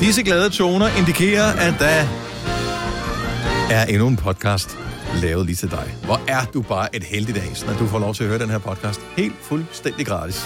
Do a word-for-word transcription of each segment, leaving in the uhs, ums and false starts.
Disse glade toner indikerer, at der er endnu en podcast lavet lige til dig. Hvor er du bare et heldigt as, når du får lov til at høre den her podcast. Helt fuldstændig gratis.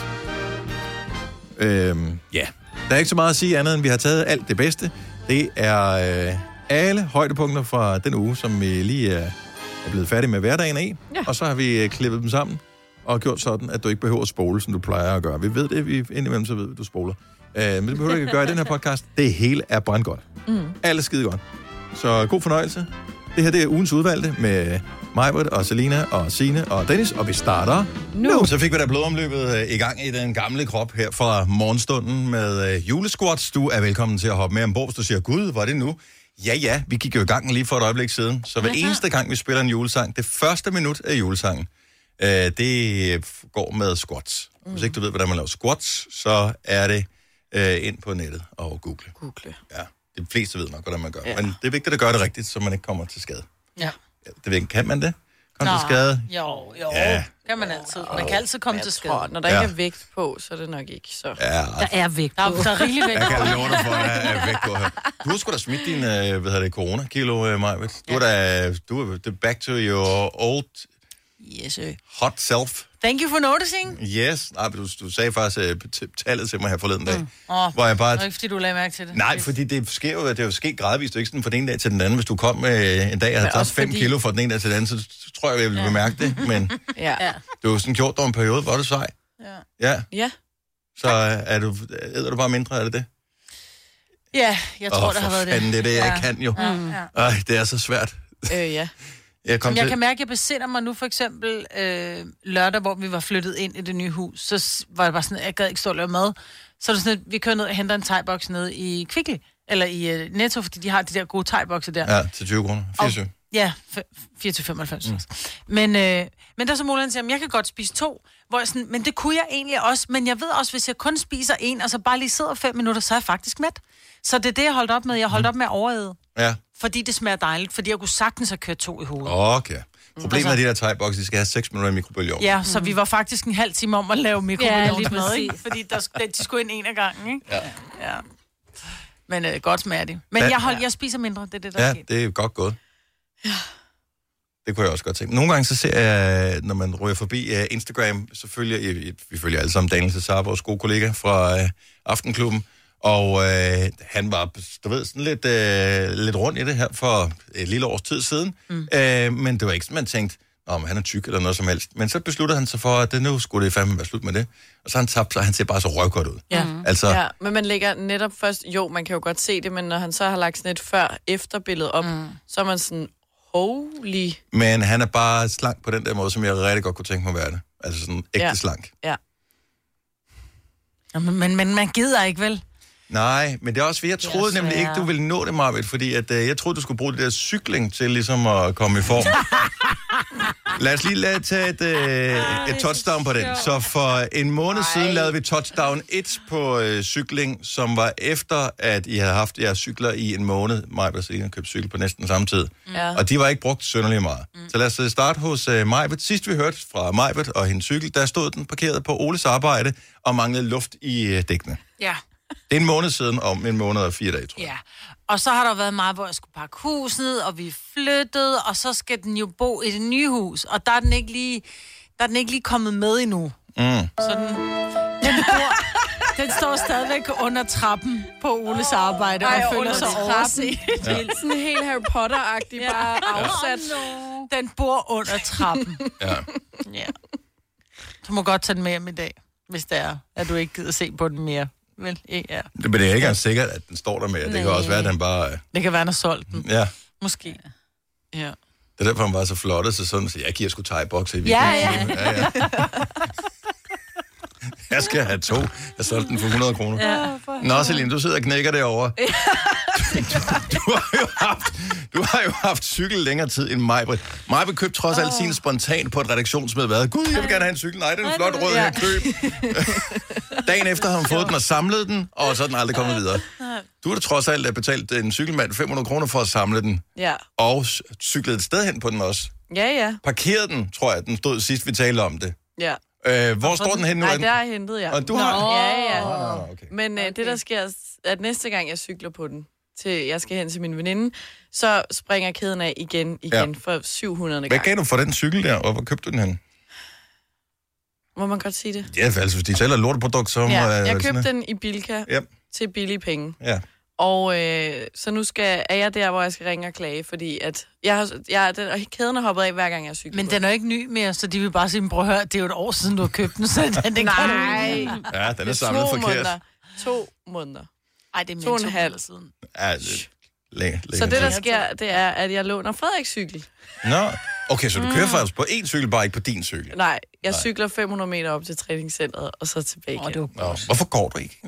Øhm, ja, der er ikke så meget at sige andet, end vi har taget alt det bedste. Det er øh, alle højdepunkter fra den uge, som vi lige er, er blevet færdige med hverdagen af. Ja. Og så har vi øh, klippet dem sammen og gjort sådan, at du ikke behøver at spole, som du plejer at gøre. Vi ved det, vi indimellem så ved, at du spoler. Øh, men det behøver du ikke at gøre i den her podcast. Det hele er brandgodt. Mm. Alt er skide godt. Så god fornøjelse. Det her det er ugens udvalgte med Majbert og Selina og Signe og Dennis, og vi starter nu. nu. Så fik vi da blodomløbet i gang i den gamle krop her fra morgenstunden med julesquats. Du er velkommen til at hoppe med ombord, hvis du siger, gud, var det nu? Ja, ja, vi gik jo i gang lige for et øjeblik siden. Så hver eneste gang, vi spiller en julesang, det første minut af julesangen, øh, det går med squats. Mm. Hvis ikke du ved, hvordan man laver squats, så er det øh, ind på nettet og google. Google. Ja. De fleste ved nok, hvordan man gør. Ja. Men det er vigtigt at gøre det rigtigt, så man ikke kommer til skade. Ja. Ja, det ved, kan man det? Komme til skade? Jo, jo. Ja. Kan man altid. Man kan altid komme til skade. Tror, når der ja. ikke er vægt på, så er det nok ikke så... Ja, der er vægt på. Der, der er rigelig vægt på. Jeg kan love dig for, at der er vægt på her. Du har sgu da smidt din, hvad hedder det, corona-kilo, Majbet. Du er da, du er back to your old... Yes, sir. Hot self. Thank you for noticing. Yes. Nej, du, du sagde faktisk uh, tallet til mig her forleden dag. Mm. Oh, hvor jeg bare... Det er ikke, fordi du lagde mærke til det. Nej, fordi det sker jo, det er jo sket gradvist, ikke sådan fra den ene dag til den anden. Hvis du kom med en dag og havde taget fem fordi... kilo fra den ene dag til den anden, så tror jeg, jeg ville ja. bemærke det. Men ja. det var sådan gjort over en periode, hvor du sej. Ja. Ja. Ja. Så er du, æder du bare mindre, er det det? Ja, jeg tror, oh, det har været fanden, det. det er det, jeg ja. kan jo. Mm. Ej, det er så svært. Øh, ja. Jeg, Som jeg til... kan mærke, at jeg besinder mig nu for eksempel øh, lørdag, hvor vi var flyttet ind i det nye hus. Så var det bare sådan, at jeg gad ikke stå og lave mad. Så er det sådan, at vi kører ned og henter en thai-boks nede i Kvickly, eller i uh, Netto, fordi de har de der gode thai-bokser der. Ja, til tyve kroner. fireogtyve. Ja, fireogtyve femoghalvfems. Mm. Men, øh, men der er så muligheden til, at jeg kan godt spise to, hvor jeg sådan, men det kunne jeg egentlig også, men jeg ved også, hvis jeg kun spiser en, og så bare lige sidder fem minutter, så er jeg faktisk mæt. Så det er det, jeg holdt op med. Jeg holdt mm. op med at overæde. Ja. Fordi det smager dejligt, fordi jeg kunne sagtens have kørt to i hovedet. Okay. Problemet altså, er de der thai-boks, de skal have seks minutter i mikrobølgeovnen. Ja, så mm. vi var faktisk en halv time om at lave mikrobølgeovnsmad, ja, ikke? Fordi der, de skulle ind en af gangen, ikke? Ja. Ja. Men øh, godt smager de. Men jeg, hold, jeg spiser mindre, det er det, der ja, er sket. det er godt gået. Ja. Det kunne jeg også godt tænke. Nogle gange så ser jeg, når man ryger forbi uh, Instagram, så følger jeg, vi følger alle sammen Daniel Cesar, vores gode kollega fra uh, Aftenklubben, og uh, han var, du ved, sådan lidt, uh, lidt rundt i det her for et lille års tid siden, mm. uh, men det var ikke sådan, man tænkte, om han er tyk eller noget som helst. Men så besluttede han sig for, at det nu skulle det fandme være slut med det. Og så han tabte sig, han ser bare så røvgodt ud. Ja. Altså... ja, men man lægger netop først, jo, man kan jo godt se det, men når han så har lagt sådan et før-efter-billede op, mm. så er man sådan, holy... Men han er bare slank på den der måde, som jeg rigtig godt kunne tænke mig at være det. Altså sådan ægte ja. slank. Ja. Ja, men, men, men man gider ikke, vel? Nej, men det er også, fordi jeg troede nemlig ikke, du ville nå det, Marvitt, fordi at, øh, jeg troede, du skulle bruge det der cykling til ligesom at komme i form. Lad os lige lade tage et, øh, et touchdown på den. Så for en måned Ej. siden lavede vi touchdown et på øh, cykling, som var efter, at I havde haft jeres cykler i en måned. Majbert og Selina købte cykel på næsten samme tid. Ja. Og de var ikke brugt synderligt meget. Mm. Så lad os starte hos øh, Majbert. Sidst vi hørte fra Majbert og hendes cykel, der stod den parkeret på Oles arbejde og manglede luft i øh, dækkene. Ja. Det er en måned siden, om en måned og fire dage, tror jeg. Ja, og så har der været meget, hvor jeg skulle pakke huset, og vi flyttede, og så skal den jo bo i det nye hus, og der er den ikke lige, der er den ikke lige kommet med endnu. Mm. Så den, den, bor, den står stadigvæk under trappen på Oles arbejde, Ej, og føler sig overset. Ja. Det er sådan helt Harry Potter-agtigt, ja. Bare afsat. Oh, no. Den bor under trappen. Ja. Ja. Du må godt tage den med hjem i dag, hvis det er, at du ikke gider se på den mere. Vel, ja. Det, men det er ikke engang sikkert, at den står der med. Det kan også være, at den bare... Det kan være, at han har solgt den. Ja. Måske. Ja. Det er derfor, han var så flot, så sådan, så jeg giver sgu thai-bokser i weekenden. Ja, ja. ja, ja. Jeg skal have to. Jeg solgte den for hundrede kroner. Ja, Nå, Selina, du sidder og knækker derovre. Ja. Du, du, har jo haft, du har jo haft cykel længere tid end Majbrit. Majbrit købte trods alt oh. sin spontan på et redaktionsmøde. Hvad? Gud, jeg vil gerne have en cykel. Nej, det er en flot rød, jeg køb. Dagen efter har hun fået den og samlet den, og så er den aldrig kommet videre. Du har da trods alt betalt en cykelmand fem hundrede kroner for at samle den. Ja. Og cyklede et sted hen på den også. Ja, ja. Parkerede den, tror jeg, den stod sidst, vi talte om det. Ja. Øh, hvor står den henne nu? Nej, der er hentet jeg. Og du har den? Ja, ja. Nå, okay. Men øh, okay. det, der sker, at næste gang, jeg cykler på den, til jeg skal hen til min veninde, så springer kæden af igen, igen, ja. for syv hundrede gang. Hvad gav du for den cykel der, og hvor købte du den hen? Må man godt sige det? Ja, for altså, hvis de sælger lorteprodukt, så... Ja, må, jeg købte sådan, den i Bilka ja. til billige penge. Ja. Og øh, så nu skal, er jeg der, hvor jeg skal ringe og klage, fordi at jeg har, jeg, den, kæden er hoppet af, hver gang jeg cykler. Men den er jo ikke ny mere, så de vil bare sige, prøv at høre, det er jo et år siden, du har købt den, så den, den kan Nej. Ja, den er samlet forkert. Måneder. To måneder. Ej, det er mere to to og en halv siden. Ja, det, læ- så det, der sker, det er, at jeg låner Frederiks cykel. Nå, okay, så du kører faktisk på én cykel, bare ikke på din cykel? Nej, jeg Nej. cykler fem hundrede meter op til træningscenteret, og så tilbage igen. Nå, hvorfor går du ikke?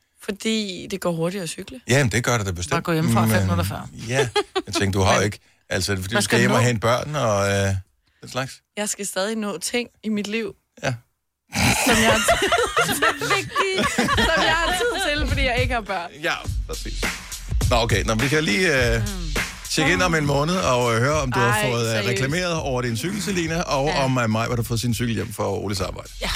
Fordi det går hurtigere at cykle. Jamen, det gør det da bestemt. Bare gå hjem fra fem minutter før. Ja, jeg tænkte, du har jo ikke... Altså, er det fordi, du skal hjem og hente børn og øh, den slags? Jeg skal stadig nå ting i mit liv. Ja. Som jeg har vigtigt, som jeg har tid til, fordi jeg ikke har børn. Ja, præcis. Nå, okay. Nå, vi kan lige øh, tjekke ind om en måned og øh, høre, om du Ej, har fået øh, reklameret over din cykel, Selina, og ja. om uh, mig, hvor du har fået sin cykel hjem for Oles arbejde. Ja.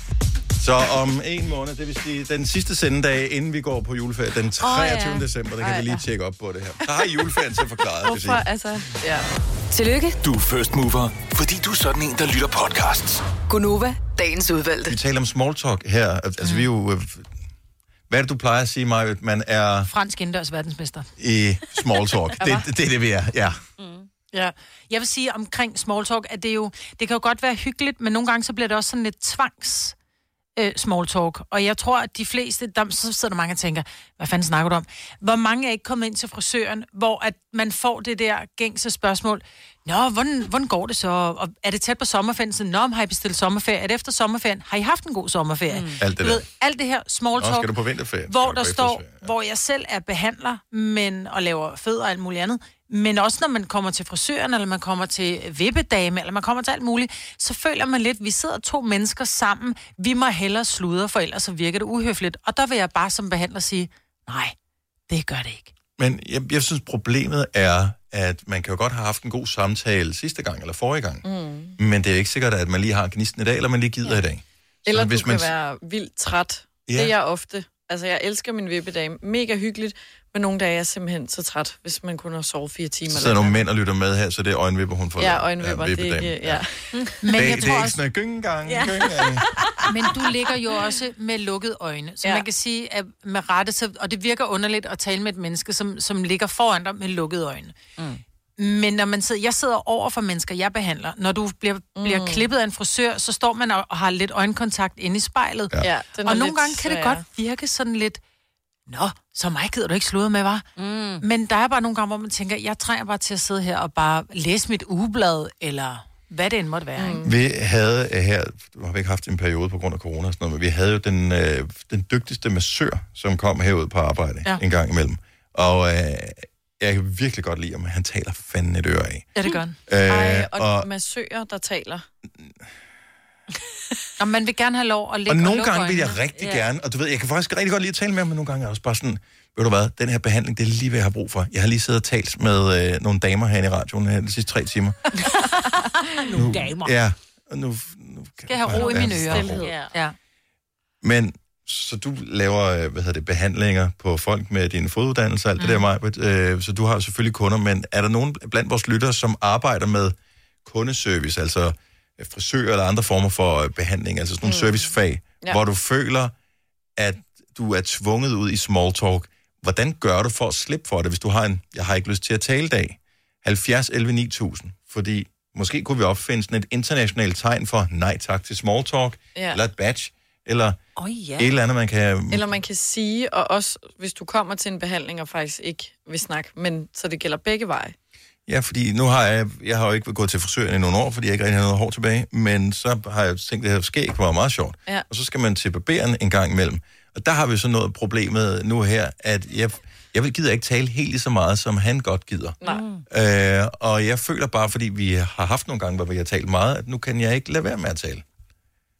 Så om en måned, det vil sige den sidste sendedag, inden vi går på juleferie, den treogtyvende Oh, ja. december, der kan Ej, vi lige tjekke op på det her. Så har I juleferien til forklaret. Hvorfor? Altså, ja. Tillykke. Du er first mover, fordi du er sådan en, der lytter podcasts. Gunova, dagens udvalgte. Vi taler om small talk her. Altså, mm. vi er jo... Hvad er det, du plejer at sige, Maja? Man er... Fransk indendørs verdensmester. I small talk. det, det, det er det, vi er, ja. Mm. Ja, jeg vil sige omkring small talk, at det er jo... Det kan jo godt være hyggeligt, men nogle gange så bliver det også sådan lidt tvangs... Øh, small talk. Og jeg tror, at de fleste, der, så sidder der mange og tænker, hvad fanden snakker du om? Hvor mange er ikke kommet ind til frisøren, hvor at man får det der gængse spørgsmål, nå, hvordan, hvordan går det så? Og er det tæt på sommerferien? Så, nå, har I bestilt sommerferie? Er det efter sommerferien? Har I haft en god sommerferie? Mm. Alt det du der. ved, alt det her small talk, nå, skal du på vinterferie? hvor der står, ja. hvor jeg selv er behandler, men, og laver fødder og alt muligt andet, men også når man kommer til frisøren, eller man kommer til vippedame, eller man kommer til alt muligt, så føler man lidt, vi sidder to mennesker sammen, vi må hellere sludre, for ellers så virker det uhøfligt. Og der vil jeg bare som behandler sige, nej, det gør det ikke. Men jeg, jeg synes, problemet er, at man kan jo godt have haft en god samtale sidste gang, eller forrige gang, mm. men det er ikke sikkert, at man lige har gnisten i dag, eller man lige gider ja. i dag. Så eller hvis du kan man... være vildt træt. Ja. Det er jeg ofte. Altså, jeg elsker min vippedame. Mega hyggeligt. Men nogle dage er jeg simpelthen så træt, hvis man kun har sovet fire timer. Så er nogle mænd og lytter med her, så det er øjenvipper, hun får. Ja, øjenvipper, ja, det er ikke... Ja. Ja. Men det, jeg det er ikke sådan en gyngegang. Ja. Men du ligger jo også med lukkede øjne. Så ja. man kan sige, at med rette, så, og det virker underligt at tale med et menneske, som, som ligger foran dig med lukkede øjne. Mm. Men når man sidder, jeg sidder over for mennesker, jeg behandler. Når du bliver, bliver mm. klippet af en frisør, så står man og, og har lidt øjenkontakt inde i spejlet. Ja. Ja, og nogle gange kan det godt virke sådan lidt, nå, så mig gider du ikke sludre med, var. Mm. Men der er bare nogle gange, hvor man tænker, jeg trænger bare til at sidde her og bare læse mit ugeblad, eller hvad det end måtte være. Mm. Vi havde her, har vi ikke haft en periode på grund af corona og sådan noget, men vi havde jo den, øh, den dygtigste massør, som kom herud på arbejde ja. en gang imellem. Og... Øh, jeg kan virkelig godt lide, om han taler fanden et øre af. Ja, det gør han. Øh, Ej, og, og massører, der taler. Og man vil gerne have lov at lægge og nogle og gange vil jeg rigtig ja. gerne, og du ved, jeg kan faktisk rigtig godt lide at tale med ham, men nogle gange er jeg også bare sådan, ved du hvad, den her behandling, det er lige hvad jeg har brug for. Jeg har lige siddet og talt med øh, nogle damer herinde i radioen her de sidste tre timer. nogle nu, damer? Ja. Og nu, nu skal jeg have ro i mine ører. Ja. ja. Men så du laver, hvad hedder det, behandlinger på folk med din foduddannelse, alt mm. det der, Majbert. Øh, så du har selvfølgelig kunder, men er der nogen blandt vores lyttere, som arbejder med kundeservice, altså frisør eller andre former for behandling, altså sådan nogle mm. servicefag, ja. hvor du føler, at du er tvunget ud i small talk. Hvordan gør du for at slippe for det, hvis du har en, jeg har ikke lyst til at tale dag, halvfjerds elleve ni tusind, fordi måske kunne vi opfinde sådan et internationalt tegn for nej tak til small talk, ja. eller et badge, eller oh, ja. et eller andet, man kan... Eller man kan sige, og også hvis du kommer til en behandling og faktisk ikke vil snakke, men så det gælder begge veje. Ja, fordi nu har jeg, jeg har jo ikke gået til frisøren i nogle år, fordi jeg ikke rigtig har noget hår tilbage, men så har jeg tænkt, at det her skæg var meget sjovt. Ja. Og så skal man til barberen en gang imellem. Og der har vi så noget problemet nu her, at jeg, jeg vil gider ikke tale helt lige så meget, som han godt gider. Nej. Øh, og jeg føler bare, fordi vi har haft nogle gange, hvor vi har talt meget, at nu kan jeg ikke lade være med at tale.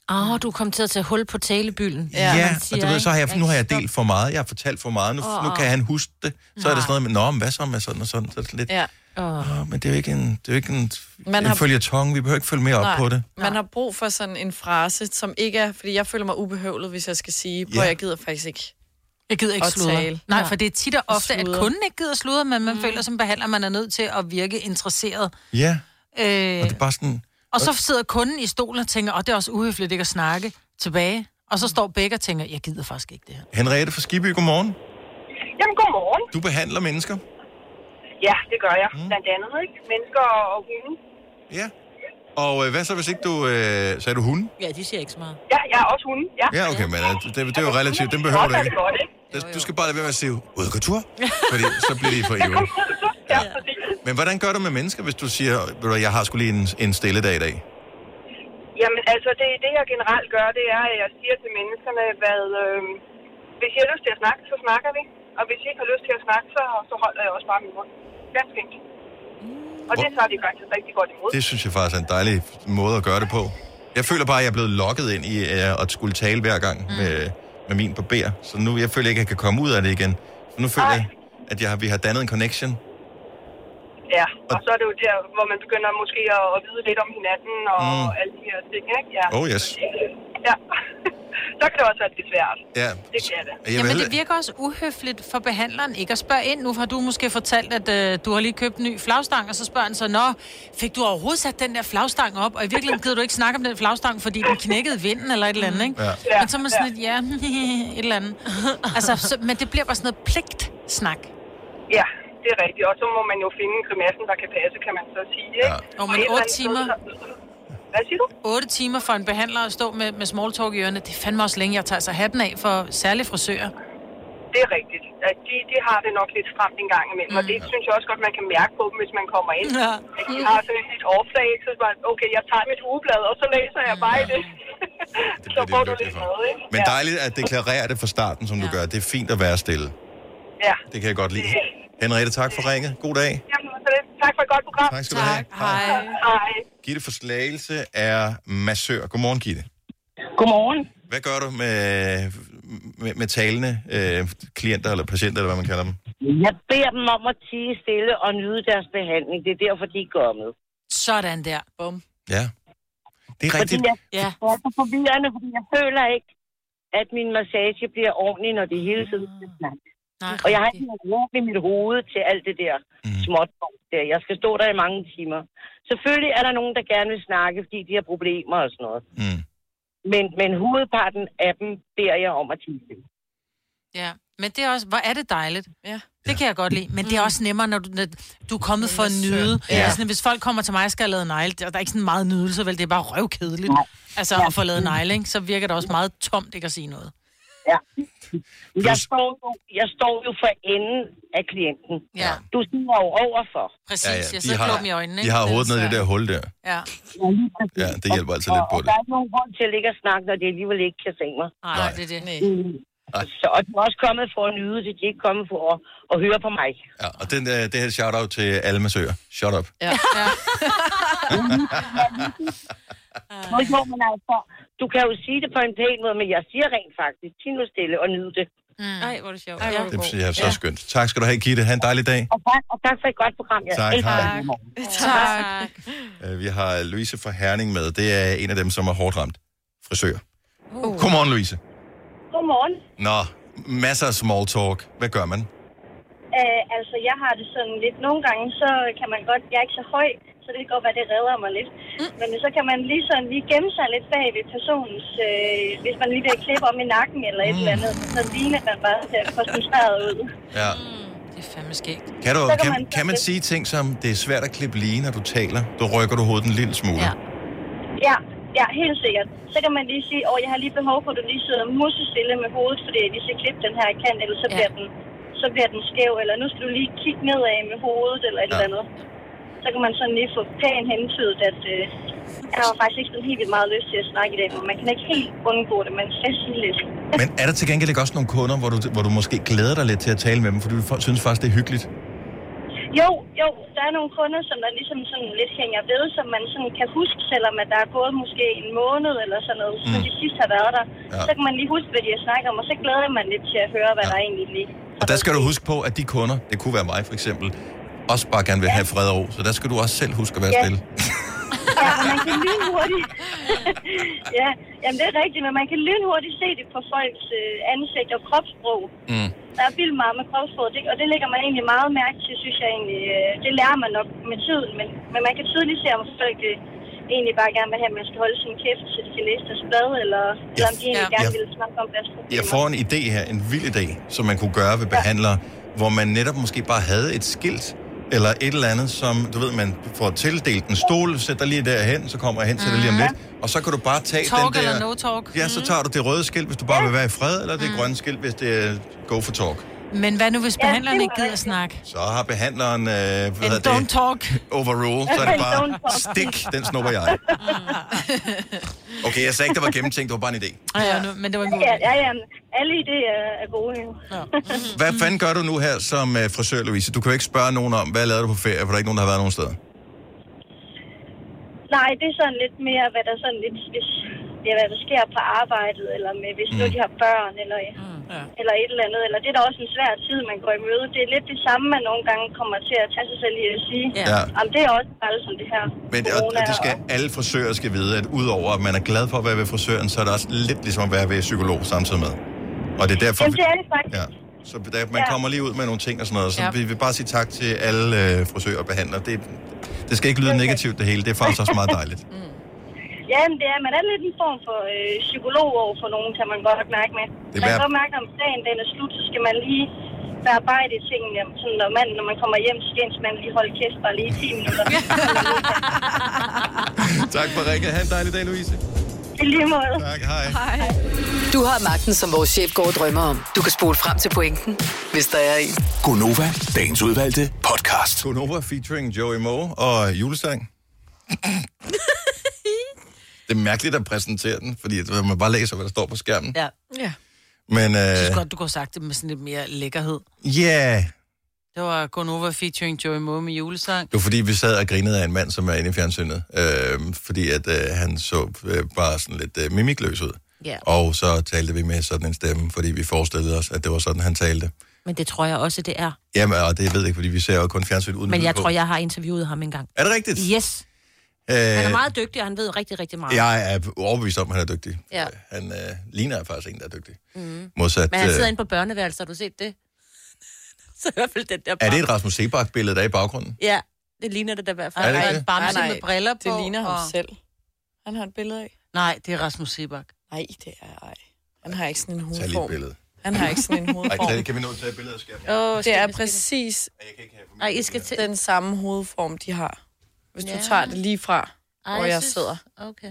Åh, oh, du kom til at tage hul på talebylden. Ja, ja siger, og du ved, så har jeg, nu har jeg delt for meget, jeg har fortalt for meget, nu, oh, nu kan han huske det. Så nej. Er det sådan noget med, nå, men hvad så med sådan og sådan, så er det lidt... Ja. Oh. Oh, men det er jo ikke en, det er jo ikke en, man en har... følgetong, vi behøver ikke følge mere op nej. på det. Man har brug for sådan en frase, som ikke er, fordi jeg føler mig ubehøvlet, hvis jeg skal sige, hvor ja. Jeg gider faktisk ikke. Jeg gider ikke sludre. Nej, ja. For det er tit og ofte, at kunden ikke gider sludre, men man mm. føler som behandler, man er nødt til at virke interesseret. Ja, øh, og det er bare sådan... Og så sidder kunden i stolen og tænker, åh, det er også uhøfligt ikke at snakke tilbage. Og så står begge og tænker, jeg gider faktisk ikke det her. Henriette fra Skibby, godmorgen. Jamen, godmorgen. Du behandler mennesker? Ja, det gør jeg. Mm. Blandt andet, ikke? Mennesker og hunde. Ja. Og øh, hvad så, hvis ikke du... Øh, sagde du hunde? Ja, de siger ikke så meget. Ja, jeg er også hunde, ja. Ja, okay, men øh, det, det er jo relativt. Den behøver du ikke. Du skal bare lade være med at sige, ud og gå tur, fordi så bliver de for evigt. Ja, men hvordan gør du med mennesker, hvis du siger, ved du, jeg har sgu lige en, en stille dag i dag? Jamen, altså, det, det jeg generelt gør, det er, at jeg siger til menneskerne, hvad... Øh, hvis I har lyst til at snakke, så snakker vi. Og hvis I ikke har lyst til at snakke, så, så holder jeg også bare min mund. Ganske enkelt. Og det tager de faktisk rigtig godt imod. Det synes jeg faktisk er en dejlig måde at gøre det på. Jeg føler bare, at jeg er blevet lokket ind i uh, at skulle tale hver gang mm. med, med min barber. Så nu, jeg føler ikke, at jeg kan komme ud af det igen. Så nu føler Ej. jeg, at jeg har, vi har dannet en connection. Ja, og så er det jo der, hvor man begynder måske at, at vide lidt om hinanden og mm. alle de her ting, ikke? Ja. Oh yes. Ja. Så kan det også være lidt svært. Ja. Det kan det. Ja, men det virker også uhøfligt for behandleren ikke at spørge ind. Nu har du måske fortalt, at øh, du har lige købt en ny flagstang, og så spørger han så, nå, fik du overhovedet sat den der flagstang op? Og i virkeligheden gider du ikke snakke om den flagstang, fordi den knækkede vinden eller et eller andet, ikke? Ja. Men så er man sådan lidt, ja, et eller andet. Altså, så, men det bliver bare sådan noget pligtsnak. Ja, det er rigtigt. Og så må man jo finde grimassen, der kan passe, kan man så sige, ikke? Ja. Og men otte timer... Hvad siger du? otte timer for en behandler at stå med, med small talk i ørerne, det er fandme også længe. Jeg tager så hatten af for særlige frisører. Det er rigtigt. De, de har det nok lidt stramt en gang imellem, mm. og det synes jeg også godt, man kan mærke på dem, hvis man kommer ind. Ja. De har sådan et overflag, så bare, okay, jeg tager mit ugeblad, og så læser jeg bare i det. det så får du lidt noget, ikke? Men dejligt at deklarere det fra starten, som ja. Du gør. Det er fint at være stille. Ja. Det kan jeg godt lide. Henriette, tak for ringet. God dag. Jamen, så det. Tak for et godt program. Tak skal du have. Hej. Hej. Gitte for Slagelse er massør. Godmorgen, Gitte. Godmorgen. Hvad gør du med, med, med talende øh, klienter eller patienter, eller hvad man kalder dem? Jeg beder dem om at tie stille og nyde deres behandling. Det er derfor, de gør med. Sådan der. Bum. Ja. Det er rigtigt. Fordi jeg, ja. jeg er så forvirrende, fordi jeg føler ikke, at min massage bliver ordentlig, når det hele tiden skal snakke. Nej, og jeg har ikke noget rum i mit hoved til alt det der mm. småt der. Jeg skal stå der i mange timer. Selvfølgelig er der nogen, der gerne vil snakke, fordi de har problemer og sådan noget. Mm. Men, men hovedparten af dem beder jeg om at tie. Ja, men det er også... Hvor er det dejligt. Ja. Det kan jeg godt lide. Men det er også nemmere, når du, når du er kommet for at nyde. Ja. Ja. Sådan, hvis folk kommer til mig og skal have lavet negle, der er ikke sådan meget nydelse, vel? Det er bare røvkedeligt. Ja. Altså at få lavet negle, ikke? Så virker det også meget tomt, ikke at sige noget. Ja. Jeg står, jo, jeg står jo for enden af klienten. Ja. Du sidder jo overfor. Præcis, ja, ja. Jeg sidder klog i øjnene. De har hovedet ned i det der hul der. Ja. Ja, det hjælper altså og, lidt på og det. Der er ikke nogen grund til at ligge og snakke, når de alligevel ikke kan se mig. Nej, Nej. det er det. Mm. Så, og de er også kommet for at nyde det. De er ikke kommet for at, at høre på mig. Ja, og den, det her shout-out til alle massører. Shut up. Ja. ja. Nå, jo, men altså, du kan jo sige det på en pæn måde, men jeg siger rent faktisk, tid nu stille og nyde det. Mm. Ej, hvor er det sjovt. Ej, hvor er det det er så ja. skønt. Tak skal du have, Gitte. Ha' en dejlig dag. Og tak, og tak for et godt program. Jeg tak, hej. Tak. tak. Vi har Louise fra Herning med. Det er en af dem, som er hårdt ramt. Frisør. Uh. Godmorgen, Louise. Godmorgen. Nå, masser af small talk. Hvad gør man? Uh, altså, jeg har det sådan lidt... Nogle gange, så kan man godt... Jeg er ikke så høj, så det kan godt være, det redder mig lidt. Mm. Men så kan man lige sådan lige gemme sig lidt bag ved personens... Øh, hvis man lige bliver klippet om i nakken eller et mm. eller andet, så ligner man bare ser koncentreret ud. Ja. Mm. Det er fandme skægt. Kan, du, kan, kan, man, kan man sige ting som, det er svært at klippe lige, når du taler? Du rykker du hovedet en lille smule. Ja. Ja. Ja, helt sikkert. Så kan man lige sige, åh, jeg har lige behov for, at du lige sidder musestille med hovedet, fordi jeg lige skal klippe den her kant, eller så bliver, ja. den, så bliver den skæv, eller nu skal du lige kigge nedad med hovedet, eller et ja. eller andet. Så kan man sådan lige få pænt hentydet, at øh, jeg har faktisk ikke sådan helt vildt meget lyst til at snakke i dag, men man kan ikke helt undgå det, man skal sige lidt. Men er der til gengæld ikke også nogle kunder, hvor du, hvor du måske glæder dig lidt til at tale med dem, fordi du synes faktisk, det er hyggeligt? Jo, jo, der er nogle kunder, som der ligesom sådan lidt hænger ved, som man sådan kan huske, selvom at der er gået måske en måned eller sådan noget, mm. så de sidst har været der. Ja. Så kan man lige huske, hvad de har snakket om, og så glæder man lidt til at høre, hvad ja. der egentlig lige. Og der skal du huske på, at de kunder, det kunne være mig for eksempel, også bare gerne vil ja. have fred og ro, så der skal du også selv huske at være ja. stille. Ja, man kan lynhurtigt. ja, jamen det er rigtigt, men man kan lynhurtigt se det på folks øh, ansigt og kropssprog. Mm. Der er vildt meget med kropssprog, det, og det lægger man egentlig meget mærke til, synes jeg egentlig. Øh, det lærer man nok med tiden, men, men man kan tydeligt se, om folk øh, egentlig bare gerne vil have, at man skal holde sin kæft, så de kan læse deres blad, eller, ja. eller om de egentlig ja. gerne ja. vil snakke om deres problemer. Jeg får en idé her, en vild idé, som man kunne gøre ved behandlere, ja. hvor man netop måske bare havde et skilt, eller et eller andet, som, du ved, man får tildelt en stol, sætter lige derhen, så kommer jeg hen til mm. det lige om lidt, og så kan du bare tage talk den der... eller no talk. Ja, så tager du det røde skilt, hvis du bare vil være i fred, eller det mm. grønne skilt, hvis det er go for talk. Men hvad nu, hvis behandleren ikke gider snakke? Så har behandleren... Øh, hvad And don't det? talk. Overrule, så er det bare stik, den snupper jeg. Okay, jeg sagde ikke, det var gennemtænkt, det var bare en idé. Ja, ja, nu, men det var en god idé. Ja, ja, alle idéer er gode jo. Ja. Hvad fanden gør du nu her som uh, frisør, Louise? Du kan jo ikke spørge nogen om, hvad lavede du på ferie, for der er ikke nogen, der har været nogen steder. Nej, det er sådan lidt mere, hvad der sådan lidt... Hvis, ja, hvad der sker på arbejdet, eller med, hvis mm. nu de har børn, eller, mm, ja. eller et eller andet. Eller det er da også en svær tid, man går i møde. Det er lidt det samme, man nogle gange kommer til at tage sig selv i at sige. Ja. Jamen, det er også bare sådan det her. Men og, og det skal og... alle frisører skal vide, at udover at man er glad for at være ved frisøren, så er det også lidt ligesom at være ved psykolog samtidig med. Og det er derfor... Jamen, det er det faktisk. Ja. Så der, man ja. kommer lige ud med nogle ting og sådan noget, så ja. vi vil bare sige tak til alle øh, frisører og behandlere. Det, det skal ikke lyde okay. negativt det hele, det er faktisk også meget dejligt. mm. Ja, men det er, man er lidt en form for øh, psykolog over for nogen, kan man godt mærke med. Man kan godt mærke, om dagen den er slut, så skal man lige bearbejde i tingene. Sådan, når, man, når man kommer hjem, så skal man lige holde kæft bare lige i ti minutter. Tak for ringet. Ha' en dejlig dag, Louise. I lige måde. Tak, hej. hej. Du har magten, som vores chef går og drømmer om. Du kan spole frem til pointen, hvis der er en. Gonova, dagens udvalgte podcast. Gonova featuring Joey Moe og julesang. Det er mærkeligt at præsentere den, fordi man bare læser, hvad der står på skærmen. Ja. ja. Men, øh... jeg synes godt, du kunne have sagt det med sådan lidt mere lækkerhed. Ja. Yeah. Det var Gonova featuring Joey Moe med julesang. Det var fordi, vi sad og grinede af en mand, som er inde i fjernsynet. Øh, fordi at øh, han så øh, bare sådan lidt øh, mimikløs ud. Yeah. Og så talte vi med sådan en stemme, fordi vi forestillede os, at det var sådan, han talte. Men det tror jeg også, det er. Jamen, og det ved jeg ikke, fordi vi ser jo kun fjernsynet uden. Men jeg tror, jeg har interviewet ham engang. Er det rigtigt? Yes. Han er meget dygtig, og han ved rigtig, rigtig meget. Jeg er overbevist om, at han er dygtig. Ja. Han øh, ligner faktisk en, der er dygtig. Mm. Modsat, Men han sidder øh... inde på børneværelset, har du set det? Så i hvert fald den der... Er det et Rasmus Seebach-billede, der er i baggrunden? Ja, det ligner det der i hvert fald. Er det ikke Bamse med briller på. Det ligner ham og... selv. Han har et billede af. Nej, det er Rasmus Seebach. Nej, det er ej. Han har ikke sådan en hovedform. Tag lige et billede. Han har ikke sådan en hovedform. Ej, kan vi nå at tage et billede af skærmen? Åh, oh, det er præcis Ej, I skal til... den samme hovedform, de har. Hvis ja. du tager det lige fra, Ej, hvor jeg, jeg synes... sidder. Okay.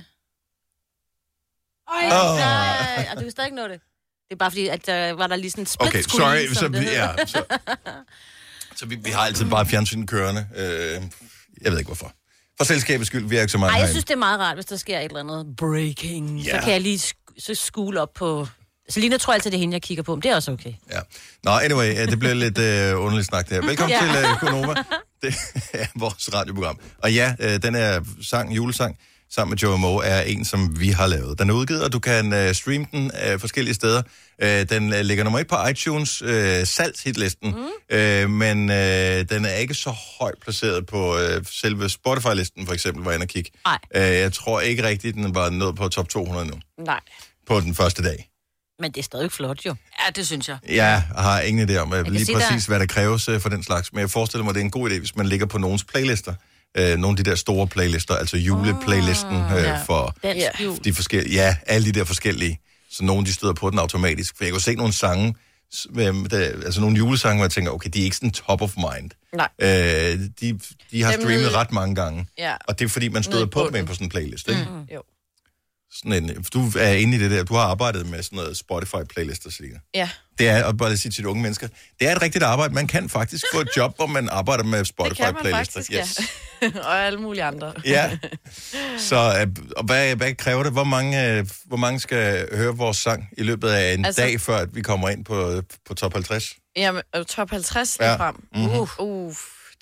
Ej, oh. nej. Og du kan stadig ikke nå det. Det er bare fordi, at der var der lige sådan en split okay, sorry, så, vi, ja, så, så vi, vi har altid bare fjernsynet kørende. Øh, jeg ved ikke hvorfor. For selskabets skyld, vi er ikke så meget. Ej, jeg synes, det er meget rart, hvis der sker et eller andet breaking. Ja. Så kan jeg lige sk- så skule op på... Så Lina tror altid, det er hende, jeg kigger på, men det er også okay. Ja. Nå, anyway, det blev lidt øh, underligt snak det her. Velkommen ja. til øh, Gonova. Det er vores radioprogram. Og ja, øh, den er sang, julesang, sammen med Joey Moe, er en, som vi har lavet. Den er udgivet, og du kan øh, streame den øh, forskellige steder. Øh, den øh, ligger nummer et på iTunes øh, salgshitlisten, mm. øh, men øh, den er ikke så højt placeret på øh, selve Spotify-listen, for eksempel, hvor jeg ender kigge. Øh, jeg tror ikke rigtigt, den var nået på top to hundrede nu. Nej. På den første dag. Men det er stadig flot, jo. Ja, det synes jeg. Ja, jeg har ingen idé om lige præcis, der... hvad der kræves for den slags. Men jeg forestiller mig, det er en god idé, hvis man ligger på nogens playlister. Øh, nogle af de der store playlister, altså juleplaylisten øh, ja. for yeah. de forskellige. Ja, alle de der forskellige. Så nogen, de støder på den automatisk. For jeg kan se nogle sange, der, altså nogle julesange, hvor jeg tænker, okay, de er ikke sådan top of mind. Nej. Øh, de, de har Dem streamet ned... ret mange gange. Ja. Og det er fordi, man støder på dem ind på sådan en playlist, ikke? Mm. Jo. Sådan en, du er inde i det der, du har arbejdet med sådan noget Spotify-playlister, Selina. Ja. Det er, og bare sige til de unge mennesker, det er et rigtigt arbejde. Man kan faktisk få et job, hvor man arbejder med Spotify-playlister. Det kan man faktisk, yes. ja. Og alle mulige andre. Ja. Så og hvad, hvad kræver det? Hvor mange, hvor mange skal høre vores sang i løbet af en altså, dag, før at vi kommer ind på, på top halvtreds? Jamen, top halvtreds lige ja. frem. Mm-hmm. Uh, uh,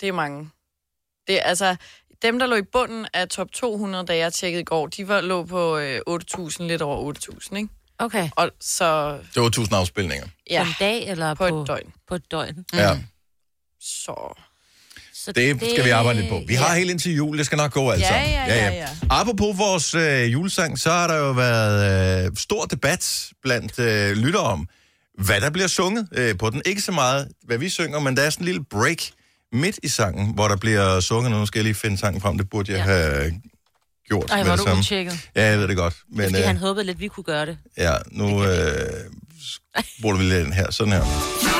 det er mange. Det er altså... Dem, der lå i bunden af top to hundrede, da jeg tjekkede i går, de var, lå på øh, otte tusind, lidt over otte tusind, ikke? Okay. Og så... Det var tusind afspilninger. Ja. På en dag, eller på... på... et døgn. På et døgn. Ja. Så... Så det, det skal vi arbejde lidt på. Vi har ja. helt indtil jul, det skal nok gå altså. Ja, ja, ja, ja. Apropos vores øh, julesang, så har der jo været øh, stor debat blandt øh, lyttere om, hvad der bliver sunget øh, på den. Ikke så meget, hvad vi synger, men der er sådan en lille break midt i sangen, hvor der bliver sunget. Nu skal jeg lige finde sangen frem, det burde jeg ja. have gjort. Ej, var du udtjekket? Ja, jeg ved det godt. Men, fordi øh, han håbede lidt, vi kunne gøre det. Ja, nu øh, bruger vi lidt den her, sådan her.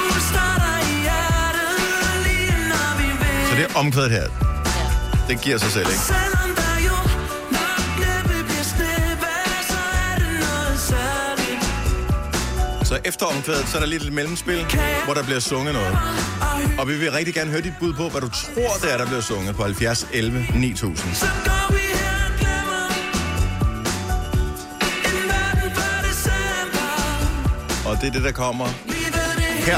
Så det er omkvædet her. Ja. Det giver sig selv, ikke? Så efter omkvædet, så er der lidt et mellemspil, hvor der bliver sunget noget. Og vi vil rigtig gerne høre dit bud på, hvad du tror, det er, der bliver sunget på halvfjerds elleve ni tusind. Og det er det, der kommer her.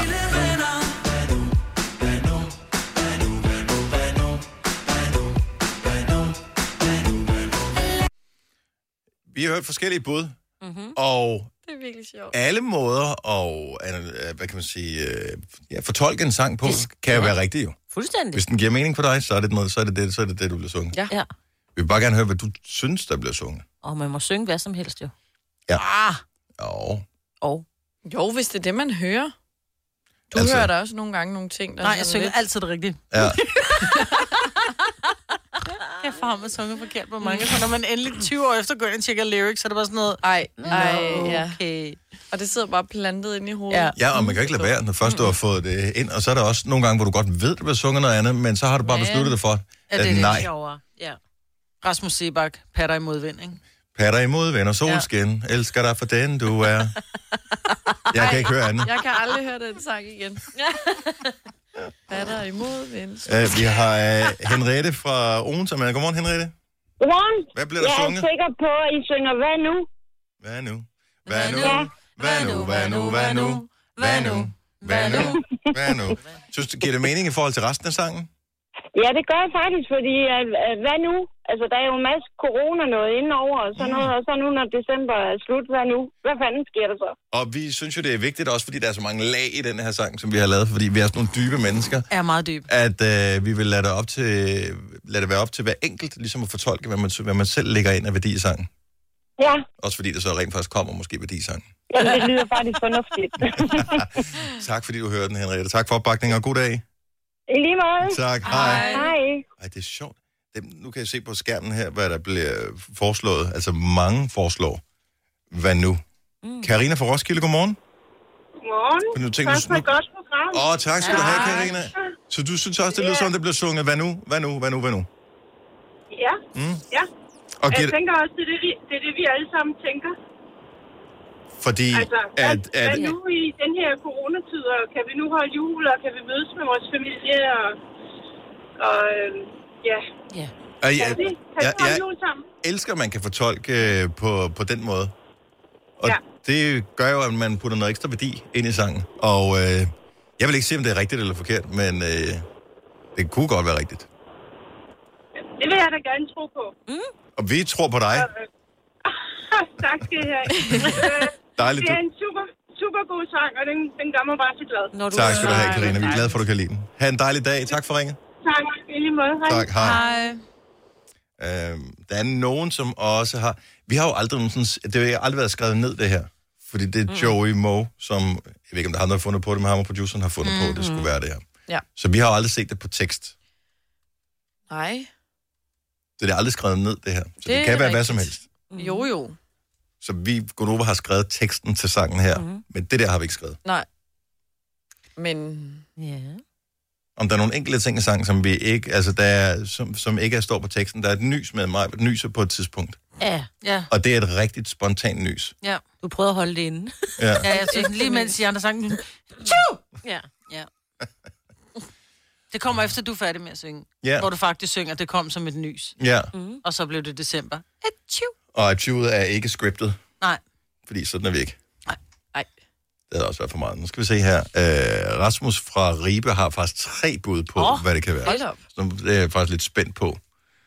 Vi har hørt forskellige bud, mm-hmm. og det er virkelig sjovt. Alle måder og hvad kan man sige, ja, fortolke en sang på, det kan jo være rigtigt jo. Fuldstændig. Hvis den giver mening for dig, så er det noget, så er det det, så er det, det du bliver sunget. Ja. ja. Vi vil bare gerne høre, hvad du synes, der bliver sunget. Og man må synge hvad som helst jo. Ja. Ah. Jo. Og. Jo, hvis det er det, man hører. Du altså... hører da også nogle gange nogle ting, der... Nej, jeg synger lidt... altid det rigtige. Ja. Jeg får ham at synge forkert på mange, så når man endelig tyve år efter går ind og tjekker lyrics, så er det bare sådan noget... Ej, ej, ja. Okay. Og det sidder bare plantet inde i hovedet. Ja, ja, og man kan ikke lade være, når først du har fået det ind. Og så er der også nogle gange, hvor du godt ved, at der bliver sunget noget andet, men så har du bare besluttet det for, at ja, det er nej. lidt sjovere. Ja. Rasmus Sebak, patter i modvind, ikke? Patter i modvind og solskin. Ja. Elsker dig for den, du er. Jeg kan ikke høre andet. Jeg kan aldrig høre den sang igen. Patter i modvind. Uh, vi har uh, Henriette fra Odense med. Godmorgen, Henriette. Godmorgen. Hvad bliver der jeg sunget? Jeg er sikker på, at I synger, hvad nu? Hvad nu? Hvad nu? Hvad nu? Hvad nu? Hvad nu? Hvad nu? Hvad nu? Hvad nu? Synes du, giver det mening i forhold til resten af sangen? Ja, det gør jeg faktisk, fordi at, at, hvad nu? Altså, der er jo en masse corona noget indenover, og sådan noget, og så nu, når december er slut, hvad nu? Hvad fanden sker der så? Og vi synes jo, det er vigtigt også, fordi der er så mange lag i den her sang, som vi har lavet, fordi vi er sådan nogle dybe mennesker. Er meget dybe. At øh, vi vil lade det, op til, lade det være op til hver enkelt, ligesom at fortolke, hvad man, hvad man selv lægger ind af værdi i sangen. Ja. Også fordi det så rent faktisk kommer måske værdi i sangen. Jamen, det lyder faktisk fornuftigt. Tak fordi du hørte den, Henriette. Tak for opbakningen, og god dag. I lige måde. Tak, hej. Hej. Ej, det er sjovt. Det, nu kan jeg se på skærmen her, hvad der bliver foreslået. Altså mange foreslår. Hvad nu? Karina mm. fra Roskilde, godmorgen. Godmorgen. Nu tænker, tak for et godt program. Åh, oh, tak skal ja. du have, Karina. Så du synes også, det lyder yeah. som, det bliver sunget. Hvad nu? Hvad nu? Hvad nu? Hvad nu? Ja, mm. ja. Og jeg tænker også, det er det, vi, det er det, vi alle sammen tænker. Fordi altså, at, at, at... at nu i den her coronatid, og kan vi nu holde jul, og kan vi mødes med vores familie, og, og øh, ja. Ja. Og jeg, kan vi, kan jeg, vi holde jeg jul sammen? elsker, at man kan fortolke øh, på, på den måde. Og ja. det gør jo, at man putter noget ekstra værdi ind i sangen. Og øh, jeg vil ikke sige, om det er rigtigt eller forkert, men øh, det kunne godt være rigtigt. Det vil jeg da gerne tro på. Mm. Og vi tror på dig. Tak skal I have. Dejligt. Det er en super, super god sang, og den, den gør mig bare så glad. Når du tak skal du have, Karina. Vi er glade for, at du kan lide den. Ha' en dejlig dag. Tak for ringet. Tak. I lige måde. Hej. Tak. Hej. Hej. Øhm, der er nogen, som også har... Vi har jo aldrig sådan... Det har aldrig været skrevet ned, det her. Fordi det er mm. Joey Moe, som... Jeg ved ikke, om der er ham, der har fundet på det, men ham og produceren har fundet mm. på, at det skulle være det her. Ja. Så vi har jo aldrig set det på tekst. Nej. Så det er aldrig skrevet ned, det her. Så det, det kan være rigtigt. Hvad som helst. Mm. Jo, jo. Så vi, Gunova, har skrevet teksten til sangen her. Mm. Men det der har vi ikke skrevet. Nej. Men... Ja. Om der er nogle enkelte ting i sangen, som vi ikke... Altså, der er, som, som ikke er står på teksten. Der er et nys med mig. Et nyser på et tidspunkt. Ja. Ja. Og det er et rigtigt spontant nys. Ja. Du prøver at holde det inde. Ja. Ja, jeg synes, lige mens de andre sang... Ja. Ja. Det kommer efter, du er færdig med at synge. Ja. Hvor du faktisk synger, det kom som et nys. Ja. Mm. Og så blev det december. Et tju. Og atjuet er ikke scriptet. Nej. Fordi sådan er vi ikke. Nej. Nej. Det havde også været for meget. Nu skal vi se her. Øh, Rasmus fra Ribe har faktisk tre bud på, oh, hvad det kan være. Så det er jeg faktisk lidt spændt på.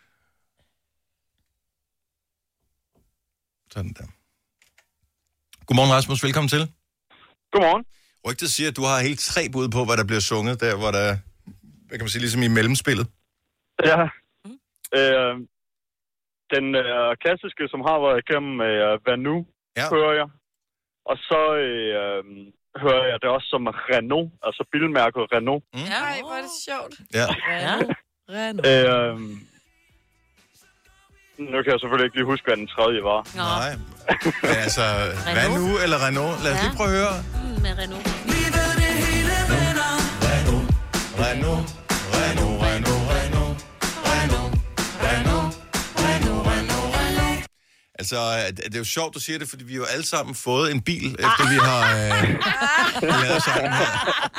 Sådan der. Godmorgen, Rasmus. Velkommen til. Godmorgen. Rygtet siger, at du har helt tre bud på, hvad der bliver sunget, der hvor der, hvad kan man sige, ligesom i mellemspillet. Ja. Mm. Øh, den øh, klassiske, som har været igennem øh, Hvad nu, ja. hører jeg. Og så øh, hører jeg det også som Renault, altså bilmærket Renault. Mm. Ja, ej, hvor er det sjovt. Ja. Renault. Renault. Øh, nu kan jeg selvfølgelig ikke lige huske, hvad den tredje var. Nej. Men altså, hvad nu eller Renault? Lad os ja. lige prøve at høre. Mm, med Renault. Renault, Renault, Renault, Renault, Renault, Renault, Renault, Renault, Renault, Renault. Altså, det er jo sjovt, du siger det, fordi vi har jo alle sammen fået en bil, efter vi har øh, lavet sangen her.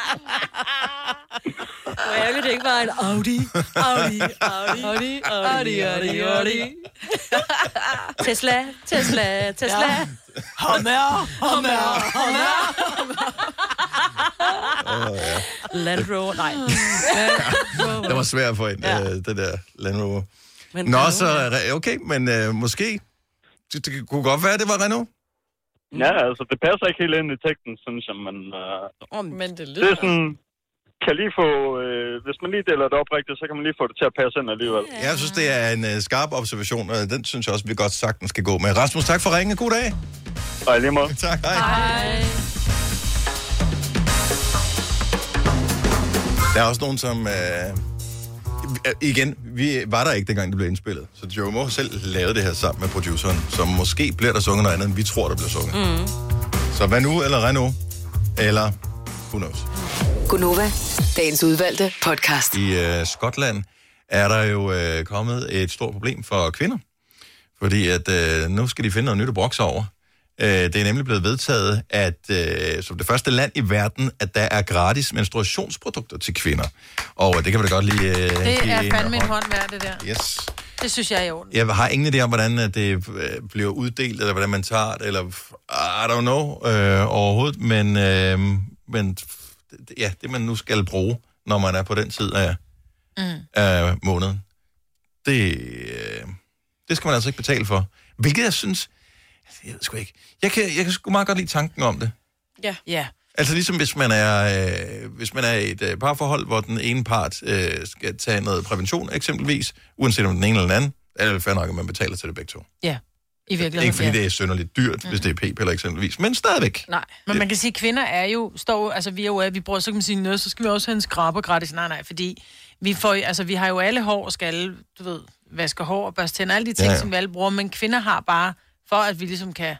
Hvor ærgerligt, det ikke var en Audi. Audi, Audi, Audi, Audi, Audi, Audi. Tesla, Tesla, Tesla. Hummer, Hummer, Hummer. Oh, ja. Land Rover, nej. Det var svært for en, ja. øh, det der Land Rover. Men Nå, Renault, så okay, men øh, måske, det, det kunne godt være, det var Renault. Ja, altså, det passer ikke helt ind i teksten, synes jeg, men... Øh, oh, men det lyder... Det er sådan... Kan lige få, øh, hvis man lige deler det op rigtigt, så kan man lige få det til at passe ind alligevel. Ja. Jeg synes, det er en uh, skarp observation, og den synes jeg også, vi godt sagtens skal gå med. Rasmus, tak for ringen. God dag. Hej, lige måde. Tak, hej. Hej. Der er også nogen, som... Øh, igen, vi var der ikke, dengang det blev indspillet. Så Joe Moe selv lavede det her sammen med produceren, så måske bliver der sunget noget andet, end vi tror, der bliver sunget. Mm. Så hvad nu, eller Renault, eller who knows. Gunova, dagens udvalgte podcast. I øh, Skotland er der jo øh, kommet et stort problem for kvinder. Fordi at øh, nu skal de finde noget nyt at brokse over. Øh, det er nemlig blevet vedtaget, at øh, som det første land i verden, at der er gratis menstruationsprodukter til kvinder. Og det kan vi da godt lige... Øh, det er fandme en hånd værd, det der. Yes. Det synes jeg er i orden. Jeg har ingen idé om, hvordan det bliver uddelt, eller hvordan man tager det, eller I don't know øh, overhovedet. Men, øh, men ja, det man nu skal bruge, når man er på den tid af, mm. af måneden, det, øh, det skal man altså ikke betale for. Hvilket jeg synes... Jeg ved sgu ikke. Jeg kan, jeg kan sgu meget godt lide tanken om det. Ja. Ja. Altså ligesom hvis man er, øh, hvis man er i et øh, parforhold, hvor den ene part øh, skal tage noget prævention eksempelvis, uanset om den ene eller den anden, er det fair nok, at man betaler til det begge to. Ja, i virkeligheden. Ikke fordi ja. det er synderligt dyrt, mm. hvis det er p-piller eksempelvis, men stadigvæk. Nej, men man kan sige, at kvinder er jo, står, altså vi er jo, vi bruger, så kan man sige noget, så skal vi også have en skraber gratis. Nej, nej, fordi vi får, altså vi har jo alle hår og skal alle, du ved, vaske hår og børste tænder, alle de ting, ja, ja. som vi alle bruger, men kvinder har bare, for at vi ligesom kan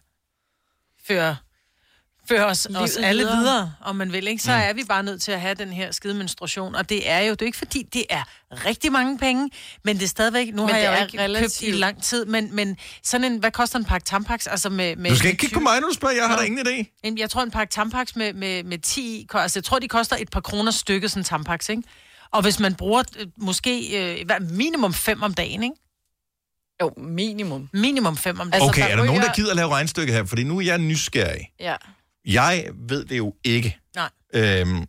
føre, føre os, os alle videre. videre, om man vil, ikke? Så mm. er vi bare nødt til at have den her skide menstruation, og det er jo, det er ikke fordi, det er rigtig mange penge, men det er stadigvæk, nu men har jeg jo ikke relativt... købt i lang tid, men, men sådan en, hvad koster en pakke Tampax? Altså med, med du skal ikke kigge på mig, når du spørger, jeg har da ingen idé. Jeg tror, en pakke Tampax med, med, med ti, altså jeg tror, de koster et par kroner stykket, sådan en Tampax, ikke? Og hvis man bruger øh, måske øh, minimum fem om dagen, ikke? Jo, minimum. Minimum fem om dagen. Okay, altså, er der nogen, der gider at lave regnstykke her? Fordi nu er jeg nysgerrig. Ja. Jeg ved det jo ikke. Nej. Øhm,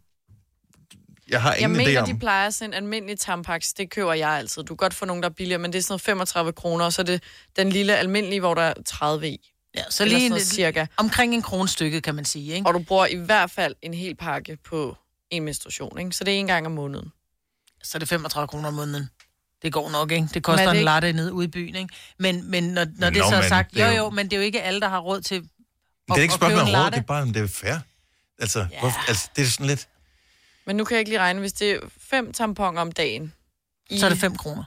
jeg har ingen jeg idé mener, om... de plejer sådan en almindelig Tampax. Det køber jeg altid. Du kan godt få nogen, der er billigere, men det er sådan noget femogtredive kroner, og så er det den lille almindelige, hvor der er tredive i. Ja, så lige noget, cirka. Omkring en kronstykke, kan man sige, ikke? Og du bruger i hvert fald en hel pakke på en menstruation, ikke? Så det er en gang om måneden. Så er det femogtredive kroner om måneden. Det går nok, ikke? Det koster det en latte nede ude i byen, ikke? Men, men når, når Nå, det så er sagt, jo, jo jo, men det er jo ikke alle, der har råd til at, det er ikke spørgsmål om råd, det er bare, om det er fair. Altså, ja. hvor, altså, det er sådan lidt... Men nu kan jeg ikke lige regne, hvis det er fem tamponer om dagen. I... Så er det fem kroner.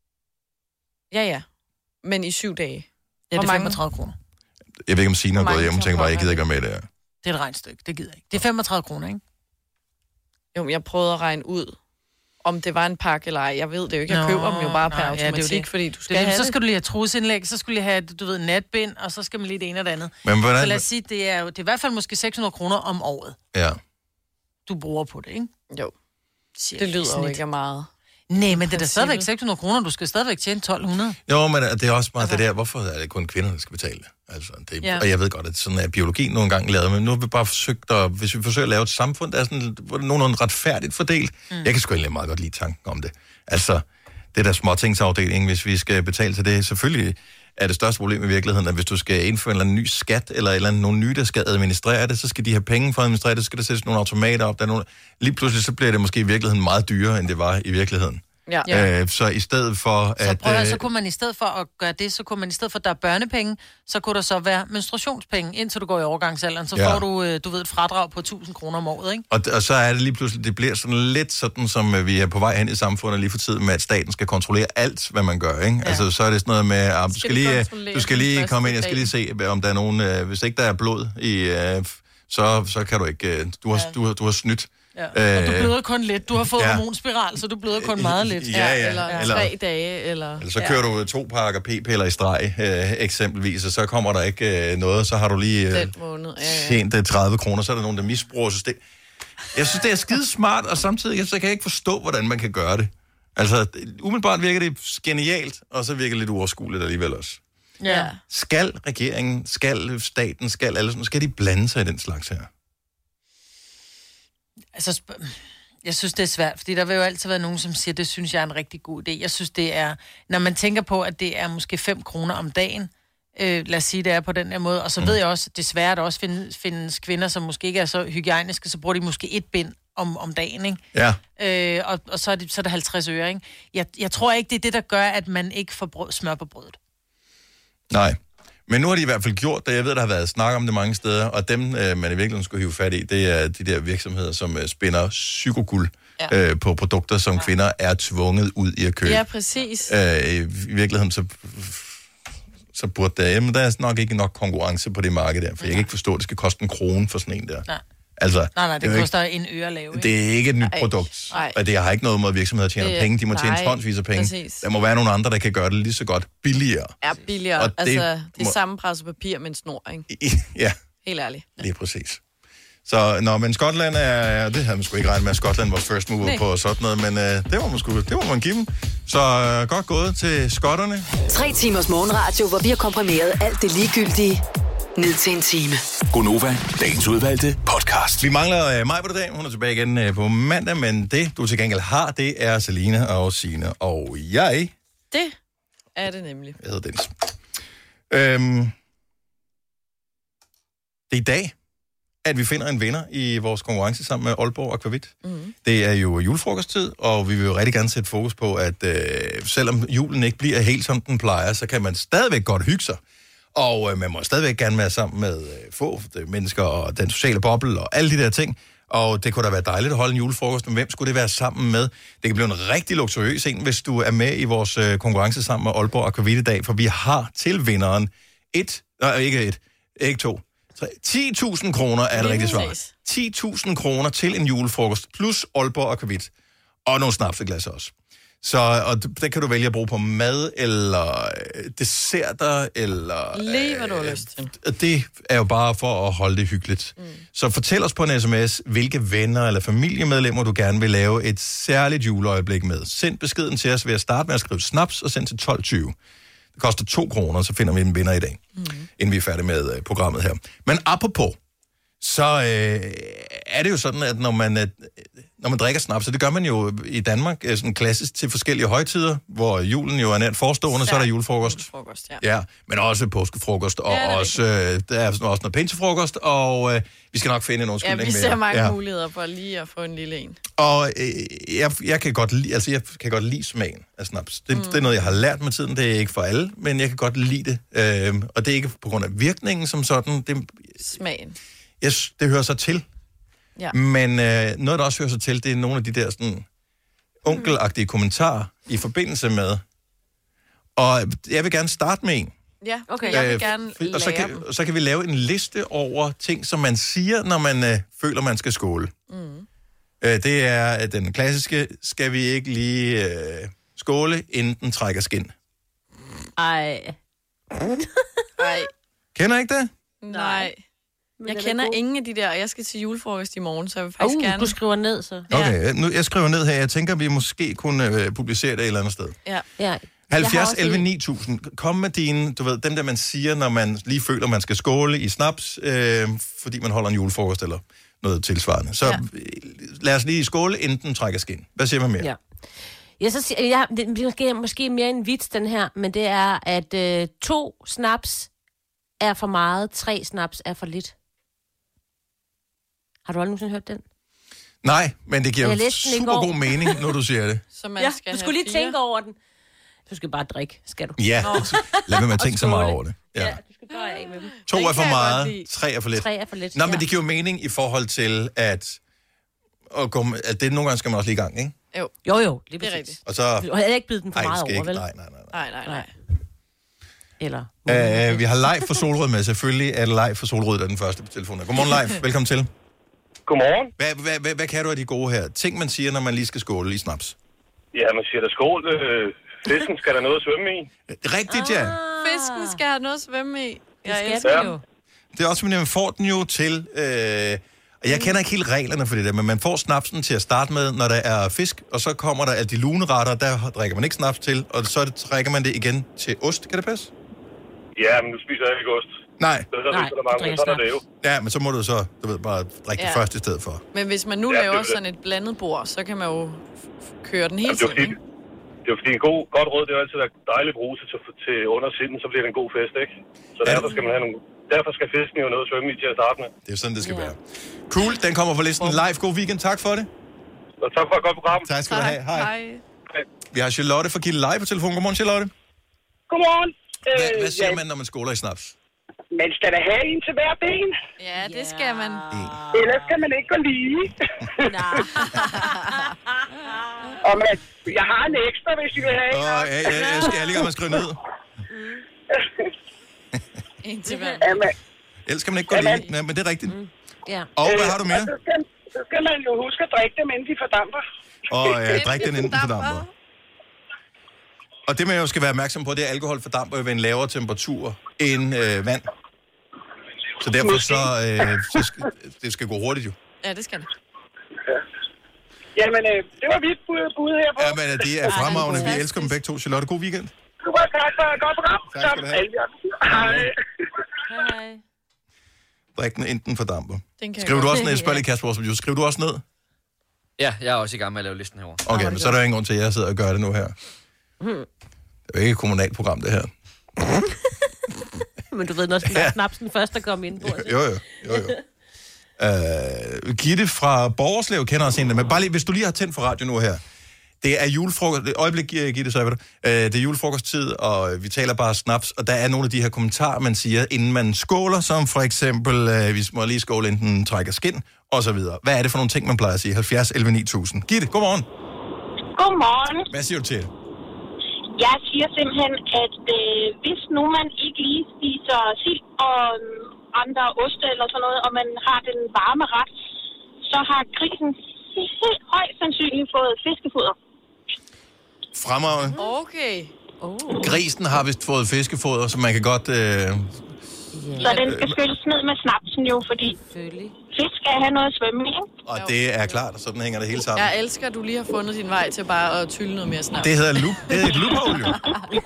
Ja, ja. Men i syv dage. Ja, det er femogtredive kroner. Jeg ved ikke, om Signe har gået hjem og tænker bare, jeg gider ikke være med det her. Det er et regnstykke, det gider jeg ikke. Det er femogtredive kroner, ikke? Jo, men jeg prøvede at regne ud, om det var en pakke eller ej. Jeg ved det jo ikke. Jeg køber dem jo bare per automatik, ja, det det. Fordi du skal det, have så skal du lige have trusindlæg, så skulle du have, du ved, natbind, og så skal man lige det ene og det andet. Men hvordan... Så lad os sige, det er jo det er i hvert fald måske seks hundrede kroner om året. Ja. Du bruger på det, ikke? Jo. Det lyder jo ikke meget. Nej, men det er da stadigvæk seks hundrede kroner, du skal stadigvæk tjene tolv hundrede. Jo, men det er også meget altså... det der, hvorfor er det kun kvinder, der skal betale det? Altså, det ja. Og jeg ved godt, at sådan er biologi nogle gange lavet, men nu har vi bare forsøgt at, hvis vi forsøger at lave et samfund, der er sådan, hvor det er nogenlunde retfærdigt fordelt. Mm. Jeg kan sgu egentlig meget godt lide tanken om det. Altså, det der småtingsafdeling, hvis vi skal betale til det, selvfølgelig er det største problem i virkeligheden, at hvis du skal indføre en eller anden ny skat, eller, eller nogen nye, der skal administrere det, så skal de have penge for at administrere det, så skal der sættes nogle automater op. Der er nogle... Lige pludselig så bliver det måske i virkeligheden meget dyrere, end det var i virkeligheden. Ja. Øh, så i stedet for så at... Prøv, øh... så kunne man i stedet for at gøre det, så kunne man i stedet for, at der er børnepenge, så kunne der så være menstruationspenge, indtil du går i overgangsalderen. Så ja. får du, øh, du ved, et fradrag på tusind kroner om året, ikke? Og, og så er det lige pludselig, det bliver sådan lidt sådan, som øh, vi er på vej hen i samfundet lige for tiden, med at staten skal kontrollere alt, hvad man gør, ikke? Ja. Altså, så er det sådan noget med, at du skal lige, du skal lige komme ind, jeg skal lige se, om der er nogen... Øh, hvis ikke der er blod i... Øh, så, så kan du ikke... Øh, du, har, ja. du, har, du har snydt. Ja. Og du bløder kun lidt. Du har fået ja. hormonspiral, så du bløder kun meget lidt. Ja, ja. Eller, ja. eller tre dage. Eller, eller så kører ja. du to pakker p-piller i streg, øh, eksempelvis, og så kommer der ikke øh, noget, så har du lige øh, måned. Ja, ja. tjent tredive kroner, så er der nogen, der misbruger systemet. Jeg synes, det er skide smart, og samtidig så kan jeg ikke forstå, hvordan man kan gøre det. Altså, umiddelbart virker det genialt, og så virker det lidt uoverskueligt alligevel også. Ja. Skal regeringen, skal staten, skal alle sådan, skal de blande sig i den slags her? Altså, jeg synes, det er svært, fordi der vil jo altid være nogen, som siger, det synes jeg er en rigtig god idé. Jeg synes, det er, når man tænker på, at det er måske fem kroner om dagen, øh, lad os sige, det er på den her måde, og så mm. ved jeg også, desværre, at der også findes, findes kvinder, som måske ikke er så hygiejniske, så bruger de måske et bind om, om dagen, ikke? Ja. Øh, og, og så er, det, så er det halvtreds øre, ikke? Jeg, jeg tror ikke, det er det, der gør, at man ikke får brød, smør på brødet. Nej. Men nu har de i hvert fald gjort det. Jeg ved, der har været snak om det mange steder, og dem, øh, man i virkeligheden skulle hive fat i, det er de der virksomheder, som øh, spinder psykoguld ja. øh, på produkter, som ja. kvinder er tvunget ud i at købe. Ja, præcis. Øh, I virkeligheden, så, så burde der, jamen, der er nok ikke nok konkurrence på det marked der, for ja. jeg kan ikke forstå, at det skal koste en krone for sådan en der. Nej. Altså, nej, nej, det, det koster ikke, en øre at lave. Ikke? Det er ikke et nyt Ej. produkt. Ej. Og det har ikke noget med, at virksomheder tjener det, penge. De må tjene tonsvis af penge. Præcis. Der må være nogle andre, der kan gøre det lige så godt billigere. Ja, billigere. Og altså, det, det er samme presset papir med en snor, ikke? Ja. Helt ærligt. Lige præcis. Så, nå, men Skotland er... Det havde man sgu ikke regnet med, at Skotland var first mover Nej. på sådan noget, men øh, det, var man sgu, det må man give dem. Så øh, godt gået til skotterne. Tre timers morgenradio, hvor vi har komprimeret alt det ligegyldige ned til en time. Gonova, dagens udvalgte podcast. Vi mangler uh, mig på det dag. Hun er tilbage igen uh, på mandag, men det, du til gengæld har, det er Selina og Signe. Og jeg... Det er det nemlig. Jeg hedder Dennis. Øhm, det er i dag, at vi finder en vinder i vores konkurrence sammen med Aalborg Akvavit. Mm-hmm. Det er jo julefrokosttid, og vi vil jo rigtig gerne sætte fokus på, at øh, selvom julen ikke bliver helt som den plejer, så kan man stadigvæk godt hygge sig. Og øh, man må stadigvæk gerne være sammen med øh, få mennesker og den sociale boble og alle de der ting. Og det kunne da være dejligt at holde en julefrokost, men hvem skulle det være sammen med? Det kan blive en rigtig luksuriøs en, hvis du er med i vores øh, konkurrence sammen med Aalborg Akvavit i dag, for vi har til vinderen et, nej ikke et, ikke to, tre, ti tusind kroner er det rigtige svar. ti tusind kroner til en julefrokost, plus Aalborg Akvavit, og nogle snapseglas også. Så og det kan du vælge at bruge på mad, eller desserter, eller... Lige hvad du har lyst til. Det er jo bare for at holde det hyggeligt. Mm. Så fortæl os på en sms, hvilke venner eller familiemedlemmer du gerne vil lave et særligt juleøjeblik med. Send beskeden til os ved at starte med at skrive snaps og send til tolv tyve. Det koster to kroner, så finder vi en vinder i dag, mm. inden vi er færdige med uh, programmet her. Men apropos, så øh, er det jo sådan, at når man, øh, når man drikker snaps, så det gør man jo i Danmark øh, sådan klassisk til forskellige højtider, hvor julen jo er nært forestående, ja. Så er der julefrokost. julefrokost ja. Ja, men også påskefrokost, og ja, også, øh, der er også noget pinsefrokost, og øh, vi skal nok finde en undskyldning mere. Ja, vi ser mange ja. muligheder for lige at få en lille en. Og øh, jeg, jeg, kan godt lide, altså, jeg kan godt lide smagen af snaps. Det, mm. det er noget, jeg har lært med tiden, det er ikke for alle, men jeg kan godt lide det. Øh, og det er ikke på grund af virkningen som sådan. Det, smagen. Yes, det hører sig til. Ja. Men øh, noget, der også hører sig til, det er nogle af de der sådan onkelagtige kommentarer i forbindelse med. Og jeg vil gerne starte med en. Ja, okay. Jeg vil øh, gerne og så kan, så kan vi lave en liste over ting, som man siger, når man øh, føler, man skal skåle. Mm. Øh, det er den klassiske, skal vi ikke lige øh, skåle, inden den trækker skin? Ej. Ej. Kender I ikke det? Nej. Jeg kender ingen af de der, og jeg skal til julefrokost i morgen, så jeg vil faktisk uh, gerne... du skriver ned, så. Okay, nu, jeg skriver ned her. Jeg tænker, at vi måske kunne øh, publicere det et eller andet sted. Ja. ja. halvfjerds elleve ni tusind. Kom med dine, du ved, dem der man siger, når man lige føler, man skal skåle i snaps, øh, fordi man holder en julefrokost eller noget tilsvarende. Så ja. lad os lige skåle, inden den trækker skin. Hvad siger man mere? Ja. Jeg så siger, jeg, det er måske, måske mere en vits, den her, men det er, at øh, to snaps er for meget, tre snaps er for lidt. Har du aldrig nogensinde hørt den? Nej, men det giver super god mening, når du siger det. Så man ja, skal du skulle lige fire. tænke over den. Du skal bare drikke, skal du? Ja, lad mig med at tænke så meget over det. Ja, ja du skal bare af med dem. To er for meget, tre er for lidt. Tre er for lidt, Nå, men det giver jo mening i forhold til, at, at, gå, at det nogle gange skal man også lige i gang, ikke? Jo, jo, jo det er det er rigtigt. Og så... Du har ikke bidt den for ej, meget over, ikke. vel? Nej, nej, nej. Nej, nej, nej. Eller... Uh, vi har Leif fra Solrød med. Selvfølgelig er det Leif fra Solrød, der er den første på telefonen. Godmorgen, Leif. Velkommen til. Godmorgen. Hvad, hvad, hvad, hvad kan du af de gode her? Ting, man siger, når man lige skal skåle i snaps. Ja, man siger der skål. Øh, fisken skal der noget at svømme i. Rigtigt, ja. Ah, fisken skal have noget at svømme i. Jeg elsker det jo. Det er også, fordi man får den jo til... Øh, og jeg kender ikke helt reglerne for det der, men man får snapsen til at starte med, når der er fisk, og så kommer der alle de luneretter, der drikker man ikke snaps til, og så trækker man det igen til ost. Kan det passe? Ja, men nu spiser jeg ikke ost. Nej. Så, så, Nej, så, mange, så er det jo. Ja, men så må du så, du ved, bare drikke ja. det først i stedet for. Men hvis man nu ja, laver sådan et blandet bord, så kan man jo køre den hele tiden, ikke? Det er jo fordi en god, godt råd, det er altid at dejligt bruse til, til under sinden, så bliver det en god fest, ikke? Så ja. derfor skal man have nogle... Derfor skal fisken jo noget at svømme i til at starte med. Det er sådan, det skal ja. være. Cool, den kommer på listen. Live, god weekend. Tak for det. Og tak for et godt program. Tak skal du have. Hej. Hej. Vi har Charlotte fra Gilde Live på telefonen. Godmorgen, Charlotte. Godmorgen. Hvad, hvad siger ja. man, når man skåler i snaps? Man skal da have en til hver ben. Ja, det yeah. skal man. Ellers skal man ikke gå lige. Og man, jeg har en ekstra, hvis I vil have en. Åh, ja, ja, jeg skal lige gerne skrive ned. En til hver. Ellers skal man ikke gå lige. Ja, men det er rigtigt. Mm. Ja. Og hvad har du mere? Øh, så, skal, så skal man jo huske at drikke dem, inden de fordamper. Åh, ja, drik den, inden den fordamper. Og det, man jo skal være opmærksom på, det er, at alkohol fordamper ved en lavere temperatur end øh, vand. Så derfor så, øh, så skal, det skal gå hurtigt jo. Ja, det skal det. Ja. Jamen, øh, det var mit bud, bud her på. Ja, men de er fremragende. Vi elsker dem begge to. Charlotte, god weekend. Super, tak for et godt program. Tak skal du have. Hej. Hej. Drik den, inden fordamper. Skriver du også ned? Spørg lige Kasper, som skriver du også ned? Ja, jeg er også i gang med at lave listen herovre. Okay, men så er der ingen grund til, at jeg sidder og gør det nu her. Det er jo ikke et kommunalt program, det her. Men du ved, når skal ja. snapsen først, der kommer ind på. Jo, jo. jo, jo. uh, Gitte fra Borgerslev kender os en, men bare lige, hvis du lige har tændt for radio nu her. Det er julefrokost... Øjeblik, Gitte, så er det. Uh, det er julefrokosttid, og vi taler bare snaps, og der er nogle af de her kommentarer, man siger, inden man skåler, som for eksempel, uh, vi må lige skåle, inden den trækker skin, og så videre. Hvad er det for nogle ting, man plejer at sige? halvfjerds elleve ni tusind. Gitte, godmorgen. Godmorgen. Hvad siger du til? Jeg siger simpelthen, at øh, hvis nu man ikke lige spiser sild og øh, andre oste eller sådan noget, og man har den varme ret, så har grisen helt højst sandsynligt fået fiskefoder. Fremragende. Okay. Oh. Grisen har vist fået fiskefoder, så man kan godt... Øh... Så den skal skylles ned med snapsen jo, fordi fisk skal have noget at svømme i, ikke? Og det er klart, og sådan hænger det hele sammen. Jeg elsker, at du lige har fundet din vej til bare at tylle noget mere snaps. Det hedder loop. Det hedder et loophole, jo.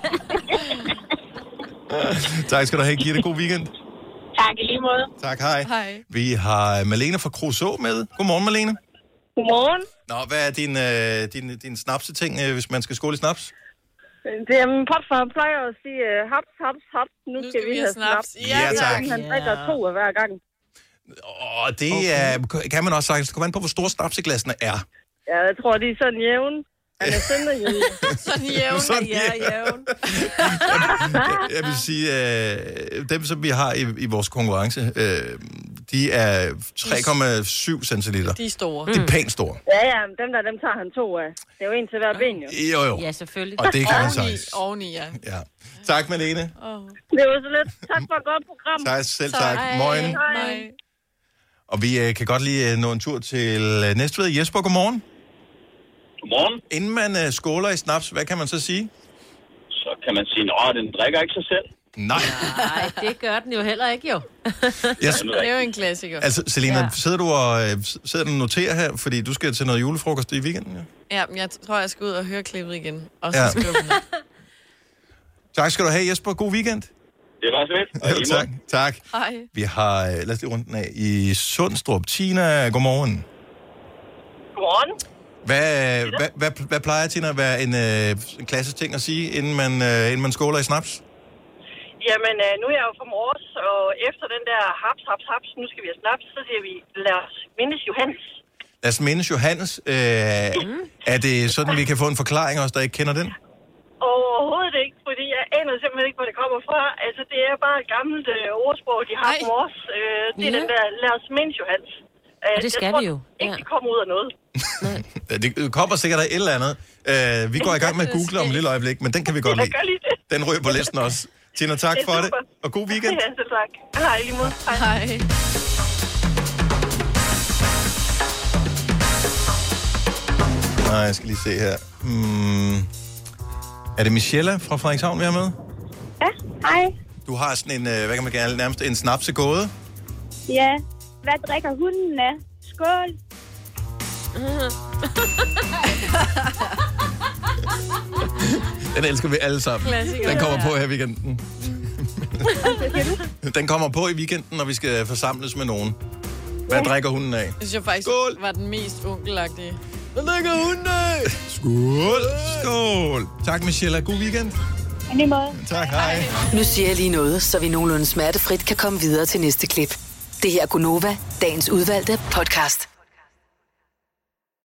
Tak skal du have, Gitte. God weekend. Tak i lige måde. Tak, hej. Hej. Vi har Malene fra Kruså med. Godmorgen, Malene. Godmorgen. Nå, hvad er din, øh, din, din snapseting, øh, hvis man skal skåle i snaps? Det er min papfar plejer at sige, haps, haps, haps, nu, nu skal, skal vi have snaps. Ja, ja tak. Han drikker to af hver gang. Åh, det okay. er, kan man også sagt. Det kommer an på, hvor store snapseglassene er. Ja, jeg tror, de er sådan jævn. Han er sådan jævn. Sådan jævn, sådan ja, jævn. jeg, jeg vil sige, øh, dem, som vi har i, i vores konkurrence, øh, de er tre komma syv centiliter. De er store. Det er pænt store. Ja, ja, dem der, dem tager han to af. Det er jo en til hver ben, jo. Jo, jo. Ja, selvfølgelig. Og det kan man sagt. Oveni, ja. Ja. Tak, Malene. Oh. Det var så lidt. Tak for et godt program. Tak, selv tak. Moin. Hej. Og vi øh, kan godt lige øh, nå en tur til øh, Næstved. Jesper, godmorgen. Godmorgen. Inden man øh, skåler i snaps, hvad kan man så sige? Så kan man sige, at den drikker ikke sig selv. Nej. Nej, det gør den jo heller ikke, jo. Yes. Det er jo en klassiker. Altså, Selina, Ja. sidder du og øh, sidder du og noterer her, fordi du skal til noget julefrokost i weekenden? Ja? Ja, men jeg tror, jeg skal ud og høre klippet igen. Og så Ja. skrive den. Tak skal du have, Jesper. God weekend. Det var så lidt. Ja, tak. Tak. Hej. Vi har, øh, lad os lige rundt den af, i Sundstrup. Tina, godmorgen. Godmorgen. Hvad, hvad, hvad, hvad plejer, Tina, at være en, øh, en klassisk ting at sige, inden man, øh, inden man skåler i snaps? Jamen, øh, nu er jeg jo fra Mors, og efter den der haps, haps, haps, nu skal vi have snaps, så siger vi, lad os mindes Johannes. Lad os mindes Johannes. Øh, mm. Er det sådan, vi kan få en forklaring også, der ikke kender den? Overhovedet ikke, fordi jeg aner simpelthen ikke, hvor det kommer fra. Altså, det er bare et gammelt øh, ordsprog, de har på Mors. Øh, det er Ja. den der, lad os mindes Johannes. Øh, Og det skal jeg tror vi jo. ikke, Ja. det kommer ud af noget. Det kommer sikkert af et eller andet. Øh, vi går i gang med at google om et lille øjeblik, men den kan vi godt Jeg lide. gør lige det. Den ryger på listen også. Tina, tak Det er for det, super. og god weekend. Ja, selv tak. Hej, lige måde. Hej. Hej. Nej, jeg skal lige se her. Hmm. Er det Michelle fra Frederikshavn, vi har med? Ja, hej. Du har sådan en, øh, hvad kan man kalde, nærmest en snapsegåde. Ja, hvad drikker hunden af? Skål. Den elsker vi alle sammen. Klassiker. Den kommer på her i weekenden. Den kommer på i weekenden, når vi skal forsamles med nogen. Hvad Ja. drikker hunden af? Det synes jeg faktisk Skål. var den mest onkelagtige. Hvad drikker hunden af? Skål! Skål! Tak, Michelle. God weekend. I lige måde. Tak, hej. Nu siger jeg lige noget, så vi nogenlunde smertefrit kan komme videre til næste klip. Det her er Gunova, dagens udvalgte podcast.